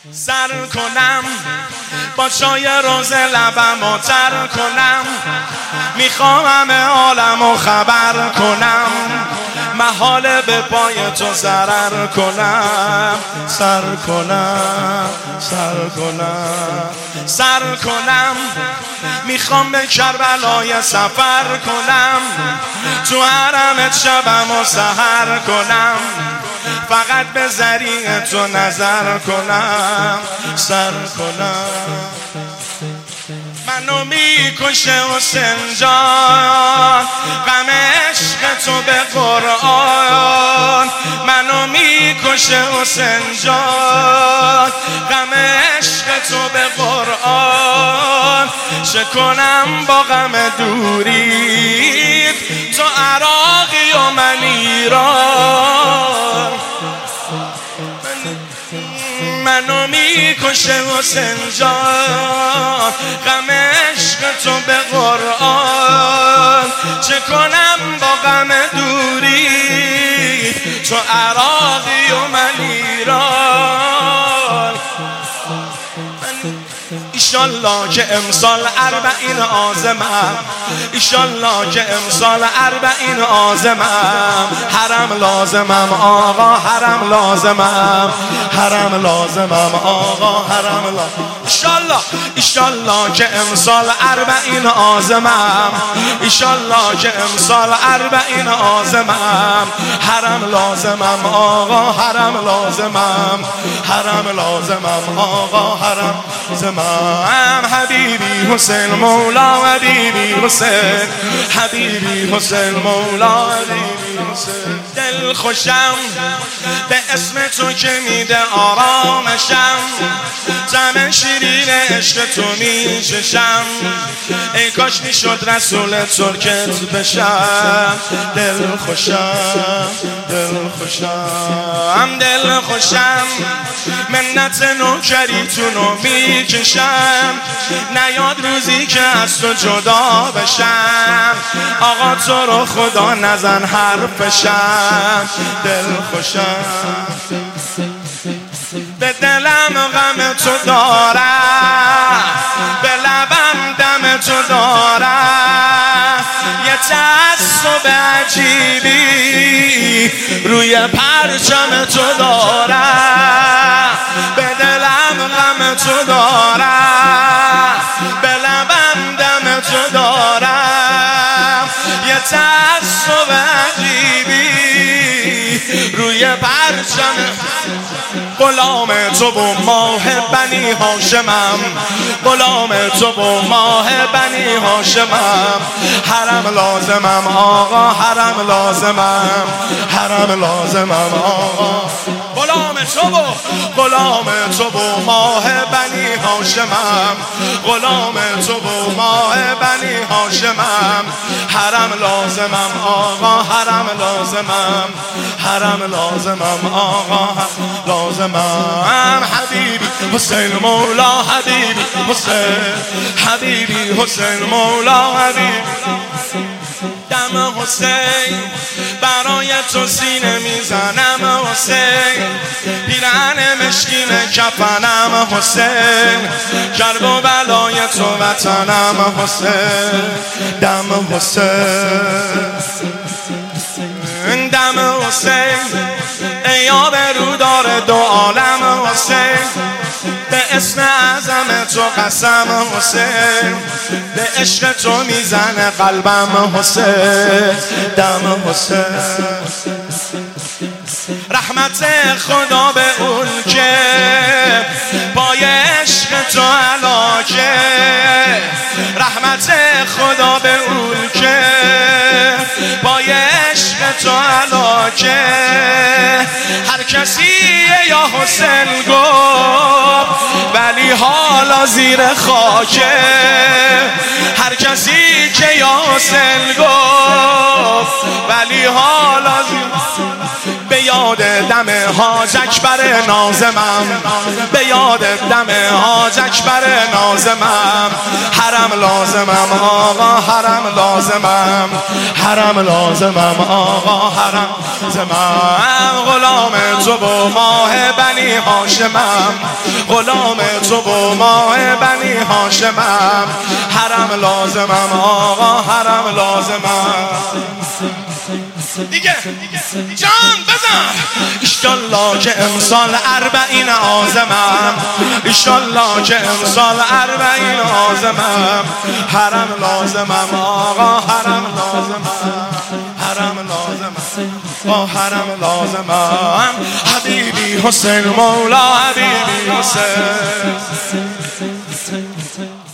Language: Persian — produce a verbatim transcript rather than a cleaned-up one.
سر کنم با چای روز لبم و تر کنم، میخوام همه عالمو خبر کنم، محاله به پای تو ضرر کنم. سر کنم سر کنم سر کنم، میخوام به کربلای سفر کنم، تو حرمت شبم و سحر کنم، فقط به ذریع تو نظر کنم. سر کنم منو میکشه حسین جان، غم عشق تو به قرآن. منو میکشه حسین جان، غم عشق تو به قرآن. چه کنم با غم دوریت، تو عراقی و من ایران. منو میکشه حسین جان، غم عشق تو به قرآن. چه کنم با غم دوری، تو عراقی و من ایران. ایشالله که امسال اربعین آزمم، ایشالله که امسال اربعین آزمم. حرم لازمم آقا، حرم لازمم، حرم لازمم آقا، حرم لازمم. ایشالله ایشالله که امسال اربعین آزمم، ایشالله که امسال اربعین آزمم. حرم لازمم آقا، حرم لازمم، حرم لازمم آقا، حرم لازمم. حبیبی حسین مولا، حبیبی حسین، حبیبی حسین مولا، حبیبی حسین. دل خوشم به اسم تو که میده آرامشم، طعم شیرین عشق تو میچشم. ای کاش میشد رسول ترکت بشم. دل خوشم دل خوشم دل خوشم، منت نوکریتونو میکشم. نیاد روزی که از تو جدا بشم، آقا تو رو خدا نزن حرفشم. دل خوشم به دلم غم تو دارم، به لبم دم تو دارم. یه تعصب عجیبی روی پرچم تو دارم. به دلم غم تو دارم، به لبم دم تو دارم. یه تعصب عجیبی روی پرچم. غلام تو و ماه بنی هاشمم، غلام تو و ماه بنی هاشمم. حرم لازمم آقا، حرم لازمم، حرم لازمم آقا. غلام تو و غلام تو و ماه بنی هاشمم، غلام تو و ماه بنی هاشمم. حرم لازمم آقا، حرم لازمم، حرم لازمم آقا، لازمم. حبیبی حسین مولا، حبیبی حسین، حبیبی حسین مولا، حبیبی. دم حسین برای تو سینه میزنم حسین، پیرهن مشکین کفنم حسین، کرب و بلای تو وطنم حسین. دم حسین دم حسین، ای آبرودار دو عالم حسین. به اسم اعظم تو قسم حسین، به عشق تو میزنه قلبم حسین. دم حسین رحمت خدا به اون که پای عشق تو هلاکه. رحمت خدا به اون که پای عشق تو هلاکه. هر کسی یا حسین گفت، ولی حالا زیر خاکه. هر کسی که یاسین گفت ولی حالا به یاد دم حاج اکبر نازمم، به یاد دم حاج اکبر نازمم. حرم لازمم آقا حرم لازمم، حرم لازمم آقا حرم لازمم. غلام تو و ماه بنی هاشمم، غلام تو و ماه بنی هاشمم. حرم لازمم آقا حرم لازمم. دیگه جان بزن. ایشالله که امسال اربعین آزمم، ایشالله که امسال اربعین آزمم. حرم لازمم آقا حرم لازمم، حرم لازمم با حرم لازمم. حبیبی حسین مولا حبیبی حسین.